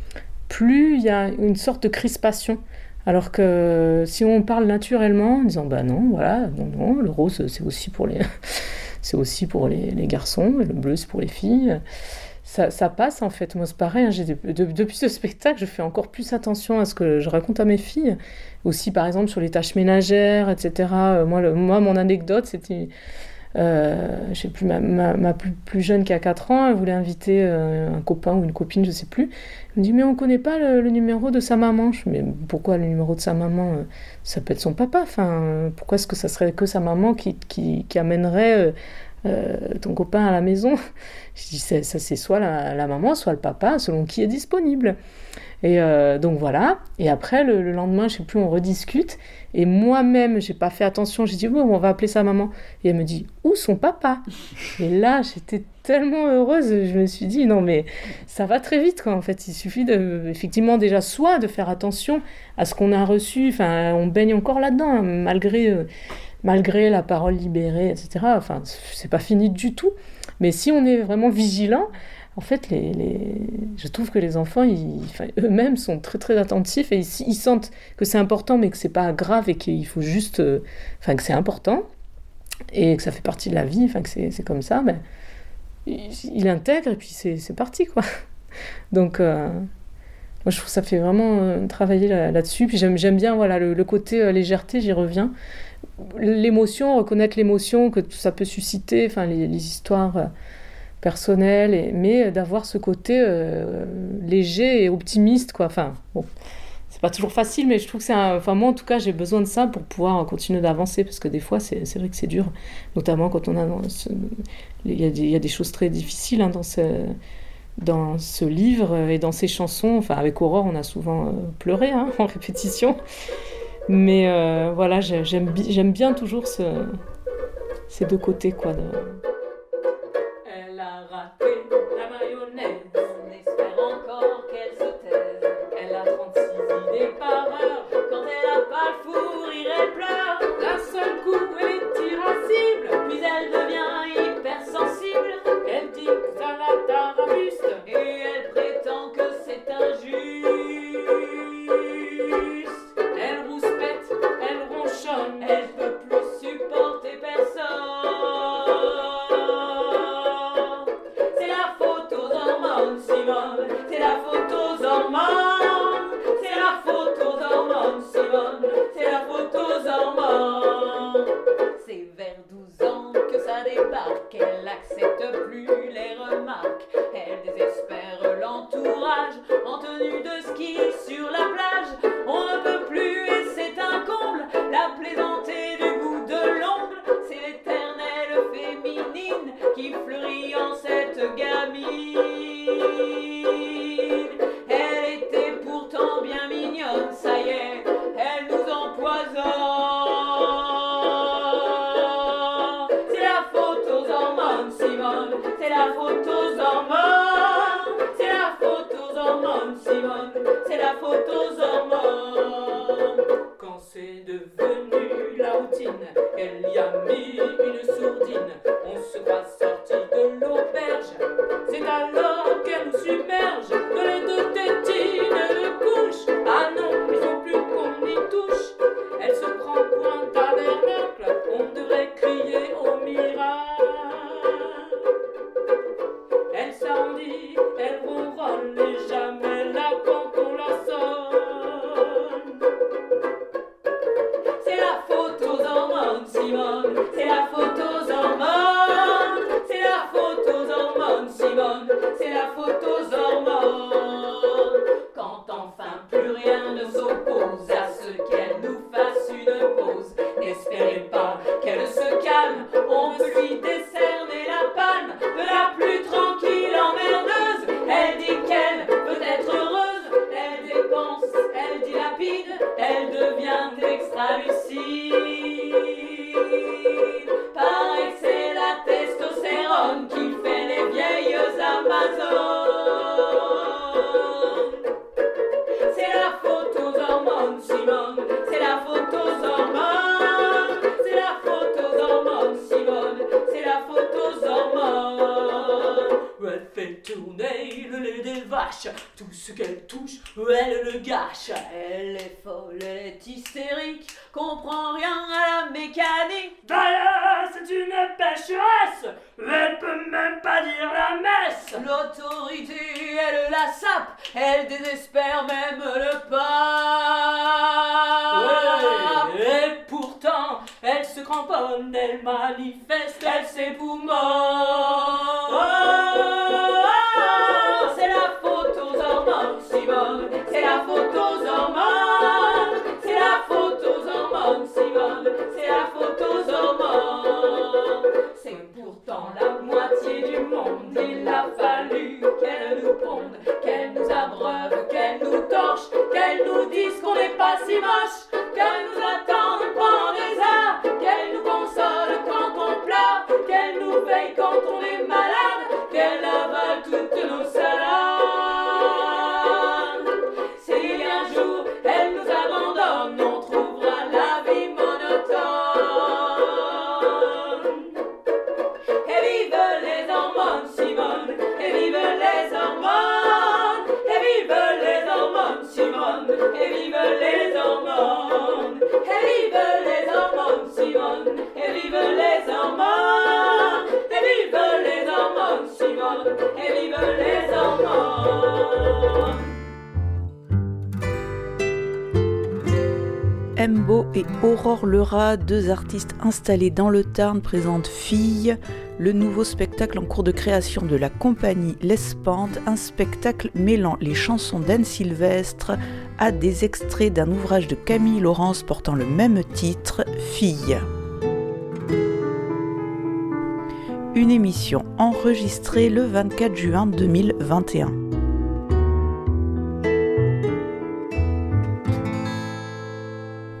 plus il y a une sorte de crispation. Alors que si on parle naturellement, en disant bah non, voilà, non, non, le rose c'est aussi pour les... c'est aussi pour les, les garçons, le bleu c'est pour les filles. Ça, ça passe en fait. Moi c'est pareil, hein, j'ai, de, depuis ce spectacle, je fais encore plus attention à ce que je raconte à mes filles. Aussi par exemple sur les tâches ménagères, et cetera. Moi, le, moi mon anecdote c'était... Euh, je sais plus, ma, ma, ma plus, plus jeune qui a quatre ans, elle voulait inviter euh, un copain ou une copine, je sais plus. Elle me dit mais on connaît pas le, le numéro de sa maman. Je dis mais pourquoi le numéro de sa maman? Ça peut être son papa. Enfin, pourquoi est-ce que ça serait que sa maman qui, qui, qui amènerait euh, euh, ton copain à la maison? Je dis ça, ça c'est soit la, la maman, soit le papa, selon qui est disponible. Et euh, donc voilà. Et après le, le lendemain, je sais plus, on rediscute. Et moi-même, j'ai pas fait attention. J'ai dit bon, on va appeler sa maman. Et elle me dit où son papa? Et là, j'étais tellement heureuse. Je me suis dit non mais ça va très vite quoi. En fait, il suffit de, effectivement déjà soit de faire attention à ce qu'on a reçu. Enfin, on baigne encore là-dedans hein, malgré euh, malgré la parole libérée, et cetera. Enfin, c'est pas fini du tout. Mais si on est vraiment vigilant. En fait, les, les... je trouve que les enfants, ils... enfin, eux-mêmes sont très très attentifs et ils, ils sentent que c'est important, mais que c'est pas grave et qu'il faut juste, euh... enfin que c'est important et que ça fait partie de la vie, enfin que c'est, c'est comme ça. Ben, il, il intègre et puis c'est, c'est parti quoi. Donc, euh... moi je trouve que ça fait vraiment euh, travailler là, là-dessus. Puis j'aime, j'aime bien voilà le, le côté euh, légèreté, j'y reviens. L'émotion, reconnaître l'émotion que ça peut susciter, enfin les, les histoires. Euh... personnel, et, mais d'avoir ce côté euh, léger et optimiste, quoi. Enfin, bon, c'est pas toujours facile, mais je trouve que c'est un... Enfin, moi, en tout cas, j'ai besoin de ça pour pouvoir continuer d'avancer, parce que des fois, c'est, c'est vrai que c'est dur, notamment quand on a... Dans ce... il, y a des, il y a des choses très difficiles hein, dans, ce... dans ce livre et dans ces chansons. Enfin, avec Aurore, on a souvent euh, pleuré hein, en répétition. Mais euh, voilà, j'aime, j'aime bien toujours ce... ces deux côtés, quoi. De... Elle a raté la mayonnaise, on espère encore qu'elle se taise. Elle a trente-six idées par heure, quand elle a pas le fou rire elle pleure. D'un seul coup elle est irascible, puis elle devient hypersensible. Elle dit que ça la tarabuste, et elle prétend que c'est injuste. Elle rouspète, elle ronchonne, elle peut plus supporter personne. C'est la faute aux hormones, Simone, c'est la faute aux hormones. C'est la faute aux hormones, Simone, c'est la faute aux hormones. C'est vers douze ans que ça débarque, elle accepte plus les remarques. Elle désespère l'entourage en tenue de ski sur la plage. On ne peut plus et c'est un comble, la plaisanter du bout de l'ongle. C'est l'éternelle féminine qui fleurit en cette gamine. Elle était pourtant bien mignonne, ça y est, elle nous empoisonne. C'est la faute aux hormones, Simone, c'est la faute aux hormones. C'est la faute aux hormones, Simone, c'est la faute aux hormones. Quand c'est devenu la routine, elle y a mis une sourdine. On se croit sorti de l'auberge, c'est alors qu'elle nous submerge de lait de tétine et de couche. Ah non, il faut plus qu'on y touche. Elle se prend pour un tabernacle, on devrait crier au miracle. Elle s'arrondit, elle ronronne et jamais là quand on la sonne. C'est la faute aux hormones, Simone, c'est la faute aux hormones. C'est la faute aux hormones, Simone, c'est la faute aux hormones. Quand enfin plus rien ne s'oppose à ce qu'elle nous fasse une pause, n'espérez pas qu'elle se calme, on peut lui décerner la palme de la plus tranquille emmerdeuse. Elle dit qu'elle peut être heureuse, elle dépense, elle dilapide, elle devient extra lucide. Pareil que c'est la testostérone qui fait les vieilles amazones. C'est la faute aux hormones, Simone, c'est la faute aux hormones. C'est la faute aux hormones, Simone, c'est la faute aux hormones. Elle fait tourner le lait des vaches, tout ce qu'elle touche, elle le gâche. Elle est folle, elle est hystérique, comprend rien à la mécanique. D'ailleurs, c'est une pécheresse, elle peut même pas dire la messe. L'autorité, elle la sape, elle désespère même le pape. Ouais, et pourtant, elle se cramponne, elle manifeste, elle s'époumonne. C'est la faute aux hormones, Simone, c'est la faute aux hormones. C'est la faute aux hormones, Simone, c'est la faute aux hormones. C'est pourtant la moitié du monde, il a fallu qu'elle nous ponde, qu'elle nous abreuve, qu'elle nous torche, qu'elle nous dise qu'on n'est pas si moche, qu'elle nous attende pendant des heures, qu'elle nous console quand on pleure, qu'elle nous veille quand on est malade, qu'elle avale toutes nos salades. Si un jour elle nous abandonne, on trouvera la vie monotone. Et vive les hormones, Simone, et vive les hormones, et vive les hormones, Simone, et vive les hormones, et vive les hormones, Simone, et vive les hormones, et vive les hormones, Simone, et vive les hormones. Embo et Aurore Lerat, deux artistes installés dans le Tarn, présentent Fille, le nouveau spectacle en cours de création de la compagnie L'Espante, un spectacle mêlant les chansons d'Anne Sylvestre à des extraits d'un ouvrage de Camille Laurence portant le même titre, Fille. Une émission enregistrée le vingt-quatre juin deux mille vingt et un.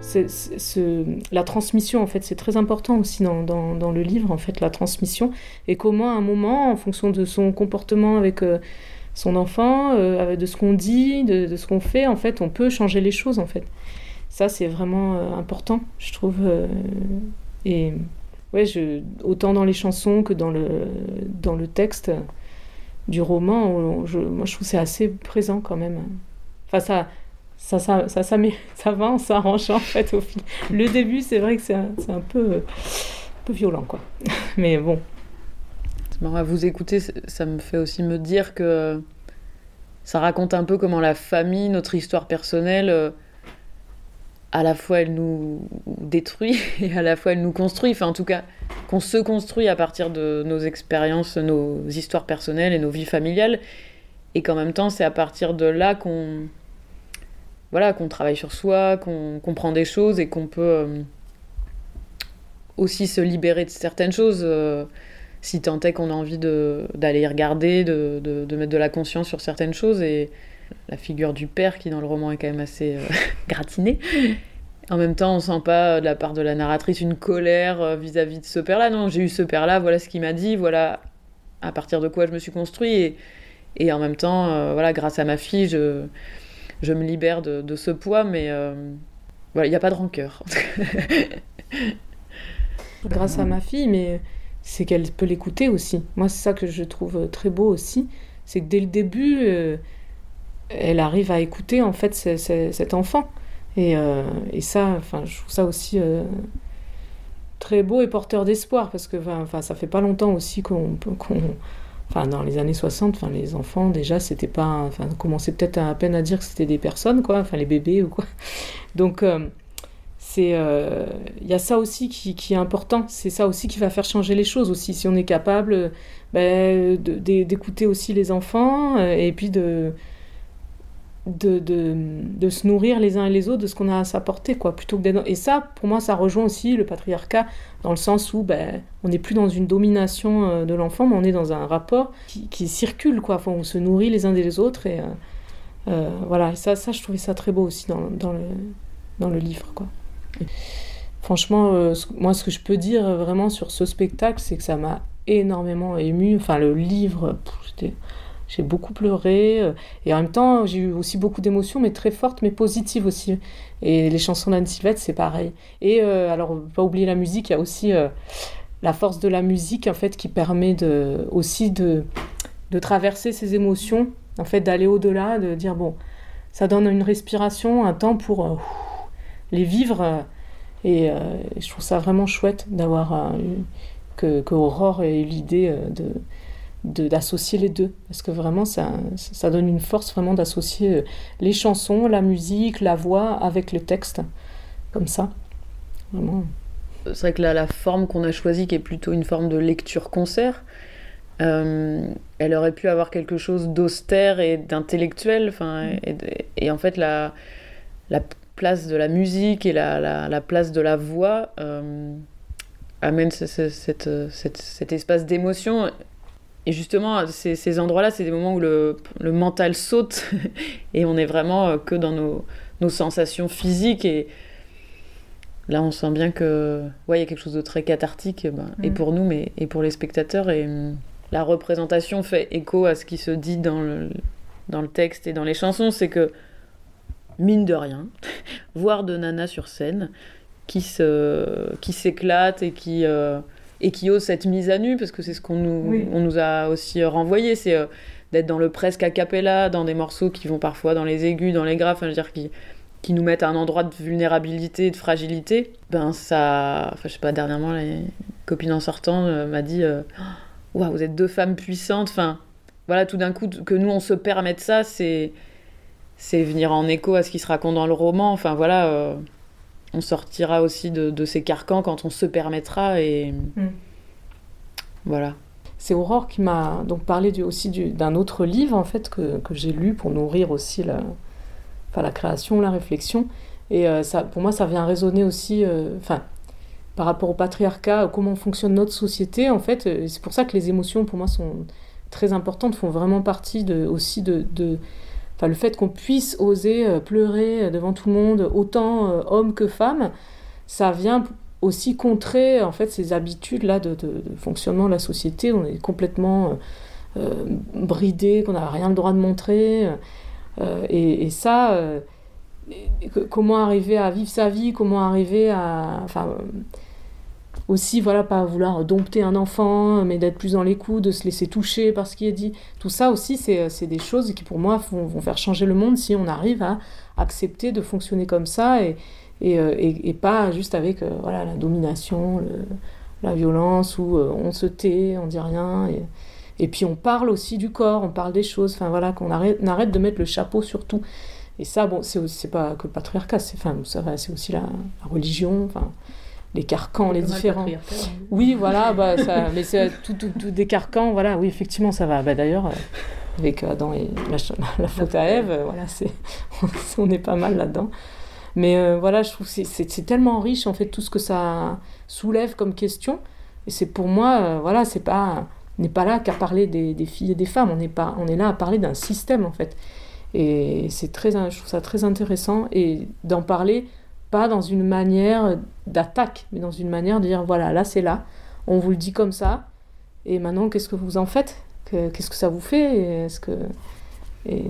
c'est, c'est, c'est, la transmission, en fait, c'est très important aussi dans, dans, dans le livre, en fait, la transmission. Et comment, à un moment, en fonction de son comportement avec euh, son enfant, euh, de ce qu'on dit, de, de ce qu'on fait, en fait, on peut changer les choses, en fait. Ça, c'est vraiment euh, important, je trouve. Euh, et ouais, je, autant dans les chansons que dans le, dans le texte du roman, on, je, moi, je trouve que c'est assez présent quand même. Enfin, ça... Ça, ça, ça, ça, met, ça va en s'arrangeant en fait au fil. Le début, c'est vrai que c'est un, c'est un, peu, un peu violent, quoi. Mais bon. C'est marrant, à vous écouter, ça me fait aussi me dire que ça raconte un peu comment la famille, notre histoire personnelle, à la fois elle nous détruit et à la fois elle nous construit. Enfin, en tout cas, qu'on se construit à partir de nos expériences, nos histoires personnelles et nos vies familiales. Et qu'en même temps, c'est à partir de là qu'on... Voilà, qu'on travaille sur soi, qu'on comprend des choses et qu'on peut euh, aussi se libérer de certaines choses, euh, si tant est qu'on a envie de, d'aller y regarder, de, de, de mettre de la conscience sur certaines choses. Et la figure du père, qui dans le roman est quand même assez euh, gratinée, en même temps, on sent pas de la part de la narratrice une colère euh, vis-à-vis de ce père-là. Non, j'ai eu ce père-là, voilà ce qu'il m'a dit, voilà à partir de quoi je me suis construit. Et, et en même temps, euh, voilà, grâce à ma fille, je... je me libère de, de ce poids, mais euh, voilà, il n'y a pas de rancœur. Grâce à ma fille, mais c'est qu'elle peut l'écouter aussi. Moi, c'est ça que je trouve très beau aussi, c'est que dès le début, euh, elle arrive à écouter en fait c'est, c'est, cet enfant. Et, euh, et ça, enfin, je trouve ça aussi euh, très beau et porteur d'espoir, parce que enfin, ça fait pas longtemps aussi qu'on... qu'on Enfin, dans les années soixante, enfin, les enfants, déjà, c'était pas... Enfin, on commençait peut-être à, à peine à dire que c'était des personnes, quoi. Enfin, les bébés ou quoi. Donc, euh, c'est... Il euh, y a ça aussi qui, qui est important. C'est ça aussi qui va faire changer les choses aussi. Si on est capable ben, de, de, d'écouter aussi les enfants euh, et puis de, de, de, de se nourrir les uns et les autres de ce qu'on a à s'apporter, quoi. Plutôt que d'être... Et ça, pour moi, ça rejoint aussi le patriarcat, dans le sens où ben, on n'est plus dans une domination de l'enfant, mais on est dans un rapport qui, qui circule, quoi. Enfin, on se nourrit les uns des autres. Et, euh, euh, voilà. Et ça, ça, je trouvais ça très beau aussi dans, dans, le, dans le livre, quoi. Et franchement, euh, moi, ce que je peux dire vraiment sur ce spectacle, c'est que ça m'a énormément émue. Enfin, le livre, pff, j'étais... J'ai beaucoup pleuré, euh, et en même temps, j'ai eu aussi beaucoup d'émotions, mais très fortes, mais positives aussi. Et les chansons d'Anne Sylvestre, c'est pareil. Et euh, alors, pas oublier la musique, il y a aussi euh, la force de la musique, en fait, qui permet de, aussi de, de traverser ces émotions, en fait, d'aller au-delà, de dire, bon, ça donne une respiration, un temps pour euh, les vivre. Euh, et, euh, et je trouve ça vraiment chouette d'avoir euh, eu, que, que Aurore ait eu l'idée euh, de... De, d'associer les deux, parce que vraiment ça, ça donne une force vraiment d'associer les chansons, la musique, la voix avec le texte, comme ça, vraiment. C'est vrai que là, la forme qu'on a choisie, qui est plutôt une forme de lecture-concert, euh, elle aurait pu avoir quelque chose d'austère et d'intellectuel, enfin, et, et en fait la, la place de la musique et la, la, la place de la voix euh, amène ce, ce, cette, cette, cet espace d'émotion. Et justement, ces, ces endroits-là, c'est des moments où le, le mental saute et on est vraiment que dans nos, nos sensations physiques. Et là, on sent bien que, ouais, il y a quelque chose de très cathartique, ben, mmh. et pour nous, mais et pour les spectateurs. Et la représentation fait écho à ce qui se dit dans le, dans le texte et dans les chansons. C'est que, mine de rien, voir de Nana sur scène qui, se, qui s'éclate et qui... Euh, et qui ose cette mise à nu, parce que c'est ce qu'on nous, oui. on nous a aussi renvoyé, c'est euh, d'être dans le presque a cappella, dans des morceaux qui vont parfois dans les aigus, dans les graves, enfin, je veux dire, qui, qui nous mettent à un endroit de vulnérabilité, de fragilité. Ben ça, enfin je sais pas, dernièrement, les copines en sortant euh, m'a dit euh, « Waouh, vous êtes deux femmes puissantes », enfin, voilà, tout d'un coup, que nous, on se permette ça, c'est, c'est venir en écho à ce qui se raconte dans le roman, enfin, voilà... Euh, on sortira aussi de, de ces carcans quand on se permettra et mmh. voilà. C'est Aurore qui m'a donc parlé du, aussi du, d'un autre livre en fait que, que j'ai lu pour nourrir aussi la, enfin, la création, la réflexion, et euh, ça, pour moi ça vient résonner aussi euh, enfin, par rapport au patriarcat, comment fonctionne notre société en fait. Et c'est pour ça que les émotions pour moi sont très importantes, font vraiment partie de, aussi de, de enfin, le fait qu'on puisse oser euh, pleurer devant tout le monde, autant euh, hommes que femmes, ça vient aussi contrer en fait ces habitudes là de, de, de fonctionnement de la société. On est complètement euh, euh, bridé, qu'on n'a rien le droit de montrer, euh, et, et ça, euh, et, que, comment arriver à vivre sa vie, comment arriver à, enfin, euh, aussi voilà, pas vouloir dompter un enfant, mais d'être plus dans l'écoute, de se laisser toucher par ce qui est dit. Tout ça aussi, c'est, c'est des choses qui pour moi vont, vont faire changer le monde si on arrive à accepter de fonctionner comme ça et Et, euh, et, et pas juste avec euh, voilà, la domination, le, la violence, où euh, on se tait, on dit rien. Et, et puis on parle aussi du corps, on parle des choses, enfin voilà, qu'on arrête, on arrête de mettre le chapeau sur tout. Et ça, bon, c'est, c'est pas que le patriarcat, c'est, enfin, ça va, c'est aussi la, la religion, enfin, les carcans, les différents. Oui, voilà, bah, ça, mais c'est tout, tout, tout des carcans, voilà, oui, effectivement, ça va. Bah, d'ailleurs, euh, avec Adam et la, la faute à Ève, euh, voilà, c'est, on est pas mal là-dedans. Mais euh, voilà, je trouve que c'est, c'est, c'est tellement riche, en fait, tout ce que ça soulève comme question. Et c'est pour moi, euh, voilà, c'est pas, on n'est pas là qu'à parler des, des filles et des femmes, on est, pas, on est là à parler d'un système, en fait. Et c'est très, je trouve ça très intéressant, et d'en parler, pas dans une manière d'attaque, mais dans une manière de dire, voilà, là, c'est là, on vous le dit comme ça, et maintenant, qu'est-ce que vous en faites ? Qu'est-ce que ça vous fait ? Et est-ce que... Et...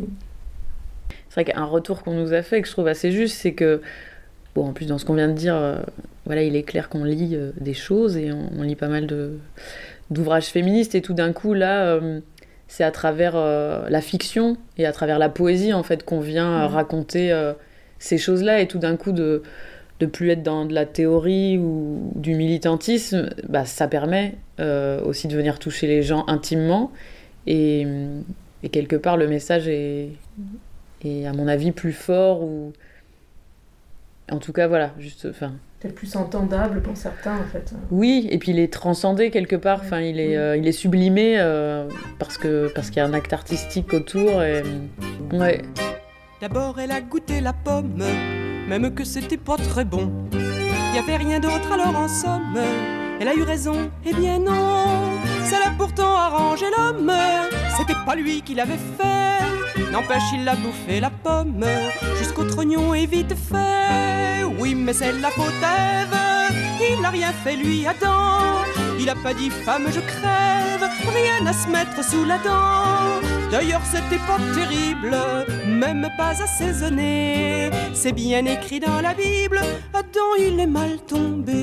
C'est vrai qu'un retour qu'on nous a fait, que je trouve assez juste, c'est que, bon, en plus dans ce qu'on vient de dire, euh, voilà, il est clair qu'on lit euh, des choses et on, on lit pas mal de, d'ouvrages féministes, et tout d'un coup, là, euh, c'est à travers euh, la fiction et à travers la poésie, en fait, qu'on vient euh, raconter euh, ces choses-là, et tout d'un coup, de de plus être dans de la théorie ou du militantisme, bah, ça permet euh, aussi de venir toucher les gens intimement, et, et quelque part, le message est... et à mon avis plus fort, ou en tout cas voilà, juste enfin peut-être plus entendable pour certains en fait. Oui, et puis il est transcendé quelque part, enfin ouais. il est oui. euh, il est sublimé euh, parce que parce qu'il y a un acte artistique autour, et ouais. D'abord elle a goûté la pomme, même que c'était pas très bon. Il y avait rien d'autre alors en somme. Elle a eu raison, eh bien non, ça l'a pourtant arrangé l'homme. C'était pas lui qui l'avait fait, n'empêche il l'a bouffé la pomme, jusqu'au trognon est vite fait. Oui mais c'est la faute d'Ève, il n'a rien fait lui Adam. Il a pas dit femme je crève, rien à se mettre sous la dent. D'ailleurs c'était pas terrible, même pas assaisonné. C'est bien écrit dans la Bible, Adam il est mal tombé.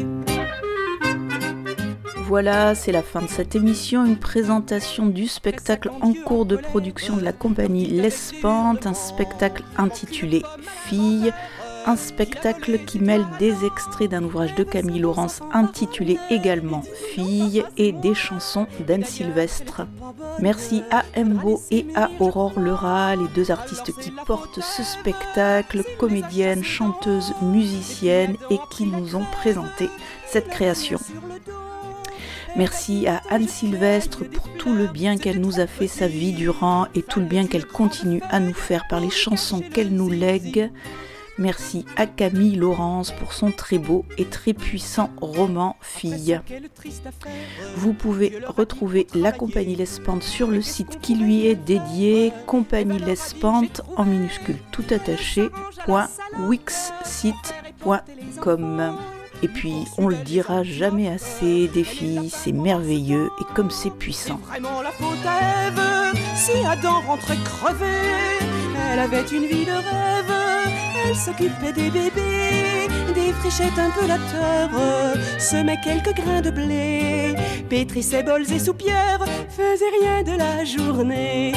Voilà, c'est la fin de cette émission, une présentation du spectacle en cours de production de la compagnie L'Espante, un spectacle intitulé Filles, un spectacle qui mêle des extraits d'un ouvrage de Camille Laurence intitulé également Filles et des chansons d'Anne Sylvestre. Merci à Embo et à Aurore Lerat, les deux artistes qui portent ce spectacle, comédiennes, chanteuses, musiciennes, et qui nous ont présenté cette création. Merci à Anne Sylvestre pour tout le bien qu'elle nous a fait sa vie durant et tout le bien qu'elle continue à nous faire par les chansons qu'elle nous lègue. Merci à Camille Laurence pour son très beau et très puissant roman Filles. Vous pouvez retrouver la Compagnie L'Espante sur le site qui lui est dédié, compagnie l'espante en minuscule tout attaché, .wixsite point com. Et puis, on le dira jamais assez, des filles, c'est merveilleux et comme c'est puissant. C'est vraiment la faute à Ève, si Adam rentrait crevé, elle avait une vie de rêve, elle s'occupait des bébés, défrichait un peu la terre, semait quelques grains de blé, pétrissait bols et soupières, faisait rien de la journée.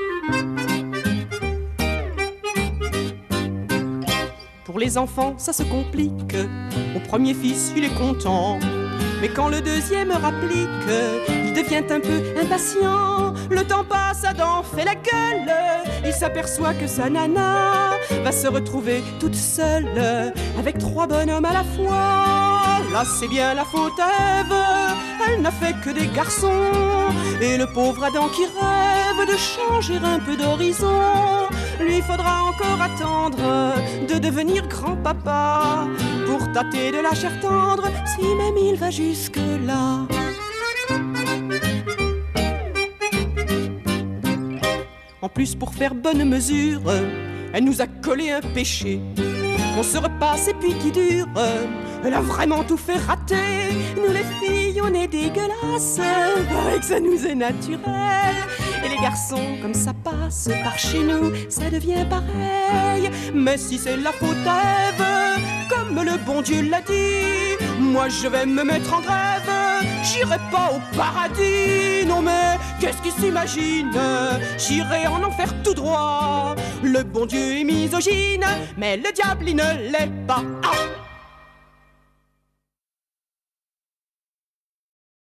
Pour les enfants, ça se complique. Au premier fils, il est content. Mais quand le deuxième rapplique, il devient un peu impatient. Le temps passe, Adam fait la gueule. Il s'aperçoit que sa nana va se retrouver toute seule avec trois bonhommes à la fois. Là, c'est bien la faute à Ève. Elle n'a fait que des garçons. Et le pauvre Adam qui rêve de changer un peu d'horizon, lui faudra encore attendre de devenir grand-papa pour tâter de la chair tendre, si même il va jusque-là. En plus pour faire bonne mesure, elle nous a collé un péché qu'on se repasse et puis qui dure. Elle a vraiment tout fait rater. Nous les filles on est dégueulasses, pareil que ça nous est naturel. Et les garçons comme ça passe par chez nous, ça devient pareil. Mais si c'est la faute à Ève, comme le bon Dieu l'a dit, moi je vais me mettre en grève, j'irai pas au paradis. Non mais qu'est-ce qu'ils s'imaginent, j'irai en enfer tout droit. Le bon Dieu est misogyne, mais le diable il ne l'est pas. Ah